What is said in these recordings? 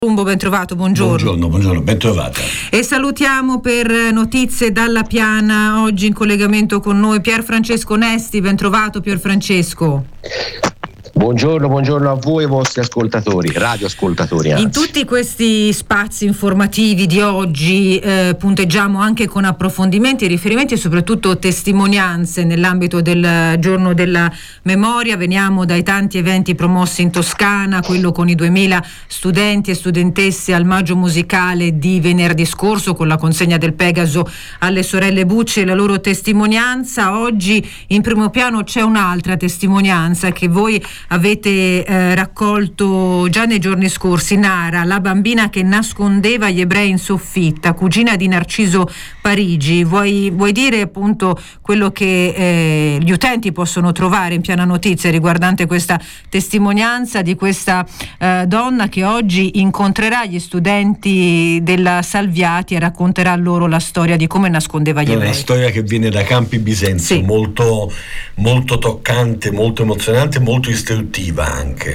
Ben trovato, buongiorno. Buongiorno, ben trovata. E salutiamo per notizie dalla Piana oggi in collegamento con noi Pier Francesco Nesti. Ben trovato Pier Francesco. Buongiorno a voi e ai vostri ascoltatori, radioascoltatori. In tutti questi spazi informativi di oggi punteggiamo anche con approfondimenti, riferimenti e soprattutto testimonianze nell'ambito del giorno della memoria. Veniamo dai tanti eventi promossi in Toscana, quello con i 2000 studenti e studentesse al Maggio Musicale di venerdì scorso con la consegna del Pegaso alle sorelle Bucci e la loro testimonianza. Oggi in primo piano c'è un'altra testimonianza che voi avete raccolto già nei giorni scorsi. Nara, la bambina che nascondeva gli ebrei in soffitta, cugina di Narciso Parigi. Vuoi dire appunto quello che gli utenti possono trovare in Piana Notizie riguardante questa testimonianza di questa donna che oggi incontrerà gli studenti della Salviati e racconterà loro la storia di come nascondeva gli ebrei? Una storia che viene da Campi Bisenzio, sì. molto toccante, molto emozionante, molto istruttiva anche.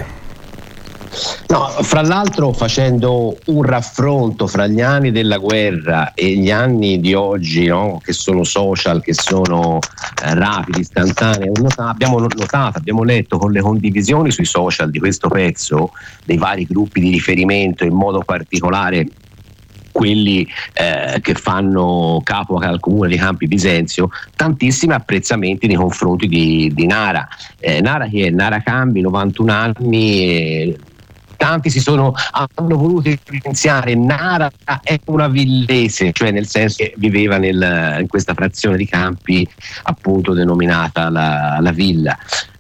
No, fra l'altro facendo un raffronto fra gli anni della guerra e gli anni di oggi, no? Che sono social, che sono rapidi, istantanei, abbiamo letto con le condivisioni sui social di questo pezzo dei vari gruppi di riferimento, in modo particolare quelli che fanno capo al comune di Campi Bisenzio, tantissimi apprezzamenti nei confronti di Nara. Nara che è Nara Cambi, 91 anni, tanti hanno voluto evidenziare Nara è una villese, cioè nel senso che viveva in questa frazione di Campi appunto denominata la villa.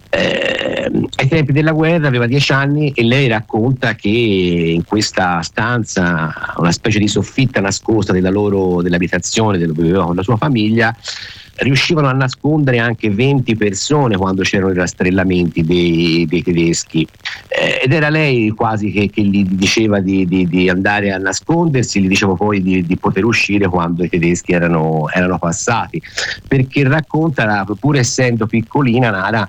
Ai tempi della guerra aveva 10 anni e lei racconta che in questa stanza, una specie di soffitta nascosta dell'abitazione dove viveva con la sua famiglia, riuscivano a nascondere anche 20 persone quando c'erano i rastrellamenti dei tedeschi, ed era lei quasi che gli diceva di andare a nascondersi, gli diceva poi di poter uscire quando i tedeschi erano passati, perché racconta, pur essendo piccolina Nara,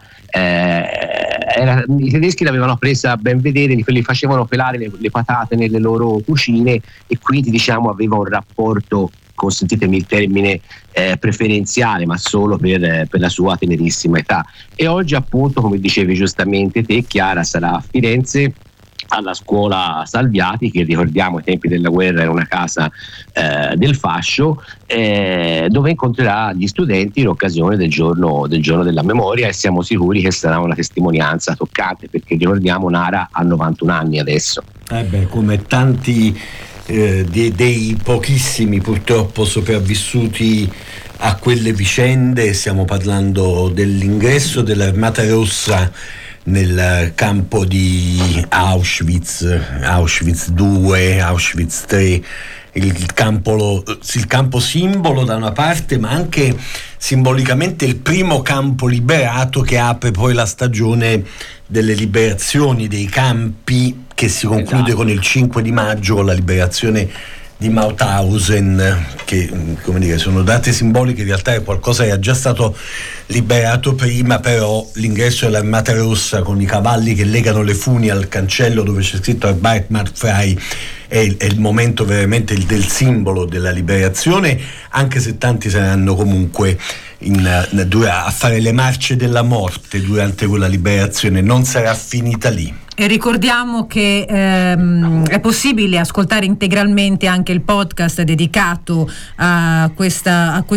i tedeschi l'avevano presa a ben vedere, li facevano pelare le patate nelle loro cucine e quindi aveva un rapporto, consentitemi il termine, preferenziale, ma solo per la sua tenerissima età. E oggi appunto, come dicevi giustamente te Chiara, sarà a Firenze alla scuola Salviati, che ricordiamo ai tempi della guerra era una casa del fascio, dove incontrerà gli studenti in occasione del giorno della memoria, e siamo sicuri che sarà una testimonianza toccante, perché ricordiamo Nara ha 91 anni adesso. Come tanti dei pochissimi purtroppo sopravvissuti a quelle vicende, stiamo parlando dell'ingresso dell'Armata Rossa nel campo di Auschwitz 2, Auschwitz 3, il campo simbolo da una parte, ma anche simbolicamente il primo campo liberato che apre poi la stagione delle liberazioni dei campi, che si conclude con il 5 di maggio con la liberazione di Mauthausen, che sono date simboliche. In realtà qualcosa era già stato liberato prima, però l'ingresso dell'Armata Rossa con i cavalli che legano le funi al cancello dove c'è scritto Arbeit macht frei è il momento veramente del simbolo della liberazione, anche se tanti saranno comunque a fare le marce della morte durante quella liberazione. Non sarà finita lì. E ricordiamo che è possibile ascoltare integralmente anche il podcast dedicato a questo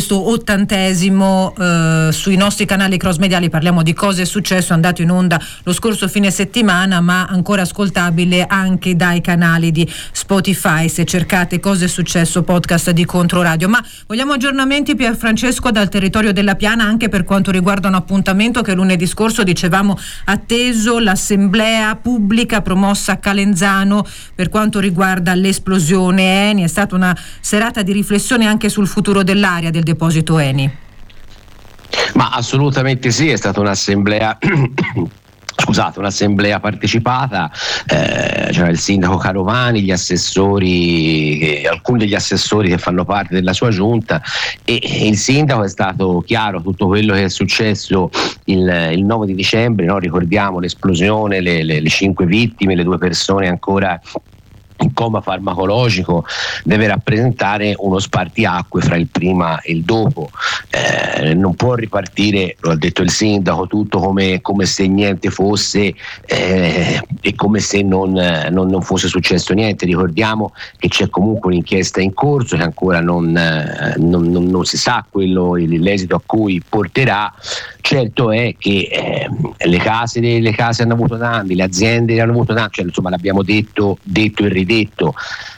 80° sui nostri canali cross mediali. Parliamo di Cosa è successo, andato in onda lo scorso fine settimana, ma ancora ascoltabile anche dai canali di Spotify se cercate Cosa è successo podcast di Controradio. Ma vogliamo aggiornamenti, Pier Francesco, dal territorio della Piana, anche per quanto riguarda un appuntamento che lunedì scorso dicevamo atteso, l'assemblea pubblica promossa a Calenzano per quanto riguarda l'esplosione Eni. È stata una serata di riflessione anche sul futuro dell'area del deposito Eni. Ma assolutamente sì, è stata un'assemblea un'assemblea partecipata, c'era il sindaco Carovani, gli assessori, alcuni degli assessori che fanno parte della sua giunta, e il sindaco è stato chiaro tutto quello che è successo il 9 di dicembre, no? Ricordiamo l'esplosione, le 5 vittime, le 2 persone ancora il coma farmacologico deve rappresentare uno spartiacque fra il prima e il dopo, non può ripartire, lo ha detto il sindaco, tutto come se niente fosse e come se non fosse successo niente. Ricordiamo che c'è comunque un'inchiesta in corso che ancora non si sa l'esito a cui porterà. Certo è che le case hanno avuto danni, le aziende hanno avuto danni, cioè, insomma, l'abbiamo detto e ridetto.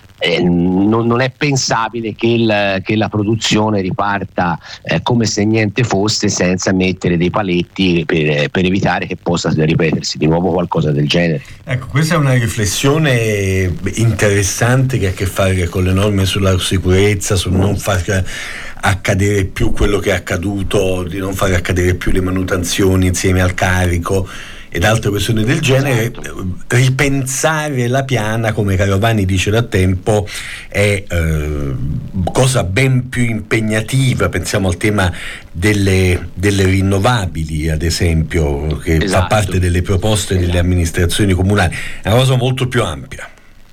Non è pensabile che la produzione riparta come se niente fosse, senza mettere dei paletti per evitare che possa ripetersi di nuovo qualcosa del genere. Ecco, questa è una riflessione interessante che ha a che fare con le norme sulla sicurezza, sul non far accadere più quello che è accaduto, di non far accadere più le manutenzioni insieme al carico ed altre questioni del genere. Esatto. Ripensare la piana, come Carovani dice da tempo, è cosa ben più impegnativa. Pensiamo al tema delle rinnovabili, ad esempio, che fa parte delle proposte delle amministrazioni comunali, è una cosa molto più ampia.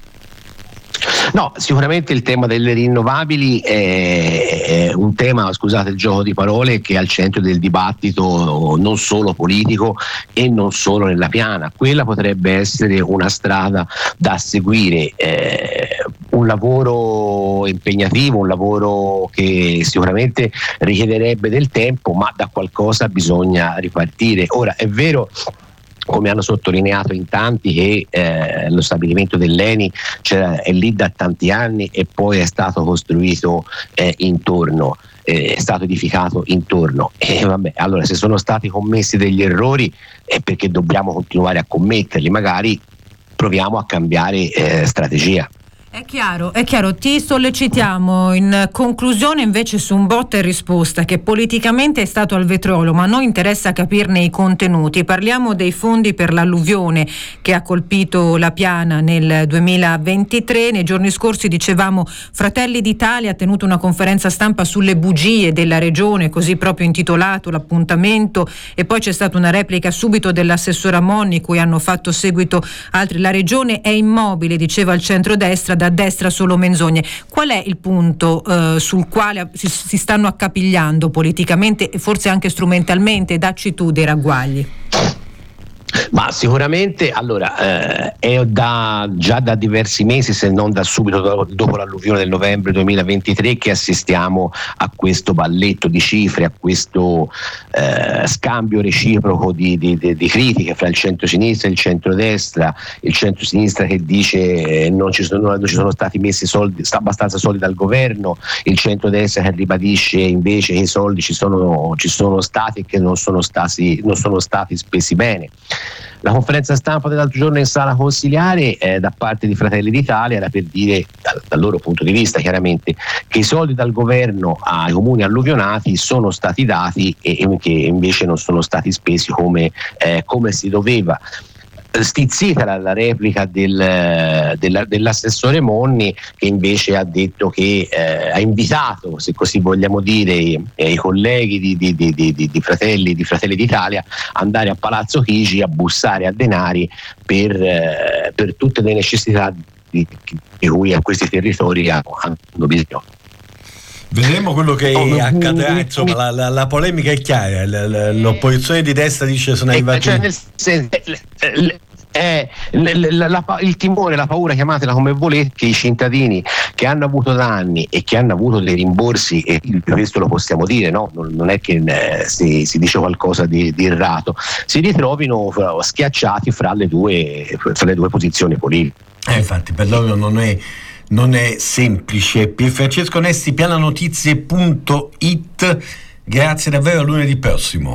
No, sicuramente il tema delle rinnovabili è un tema, scusate il gioco di parole, che è al centro del dibattito non solo politico e non solo nella piana. Quella potrebbe essere una strada da seguire, un lavoro impegnativo, un lavoro che sicuramente richiederebbe del tempo, ma da qualcosa bisogna ripartire. Ora, è vero, come hanno sottolineato in tanti, che lo stabilimento dell'ENI è lì da tanti anni e poi è stato costruito intorno, è stato edificato intorno. E vabbè, allora, se sono stati commessi degli errori è perché dobbiamo continuare a commetterli, magari proviamo a cambiare strategia. È chiaro, ti sollecitiamo in conclusione invece su un botta e risposta che politicamente è stato al vetrolo, ma a noi interessa capirne i contenuti. Parliamo dei fondi per l'alluvione che ha colpito la Piana nel 2023. Nei giorni scorsi, dicevamo, Fratelli d'Italia ha tenuto una conferenza stampa sulle bugie della regione, così proprio intitolato l'appuntamento, e poi c'è stata una replica subito dell'assessora Monni, cui hanno fatto seguito altri. La regione è immobile, diceva il centrodestra, da destra solo menzogne. Qual è il punto sul quale si stanno accapigliando politicamente e forse anche strumentalmente? Dacci tu dei ragguagli. Ma sicuramente, allora, è già da diversi mesi, se non da subito dopo l'alluvione del novembre 2023, che assistiamo a questo balletto di cifre, a questo scambio reciproco di critiche fra il centro-sinistra e il centro-destra. Il centro-sinistra che dice non ci sono stati messi abbastanza soldi dal governo, il centro-destra che ribadisce invece che i soldi ci sono stati e che non sono stati spesi bene. La conferenza stampa dell'altro giorno in sala consiliare da parte di Fratelli d'Italia era per dire, dal loro punto di vista chiaramente, che i soldi dal governo ai comuni alluvionati sono stati dati e che invece non sono stati spesi come si doveva. Stizzita la replica dell'assessore Monni, che invece ha detto che ha invitato, se così vogliamo dire, i colleghi di Fratelli d'Italia ad andare a Palazzo Chigi a bussare a denari per tutte le necessità di cui a questi territori hanno bisogno. Vedremo quello che accadrà, insomma, la polemica è chiara, l'opposizione di destra dice sono arrivati... il timore, la paura, chiamatela come volete, che i cittadini che hanno avuto danni e che hanno avuto dei rimborsi, e questo lo possiamo dire, no? Non è che si dice qualcosa di errato, si ritrovino schiacciati fra le due posizioni politiche. Infatti per loro non è semplice. Pierfrancesco Nesti, piananotizie.it, grazie davvero, a lunedì prossimo.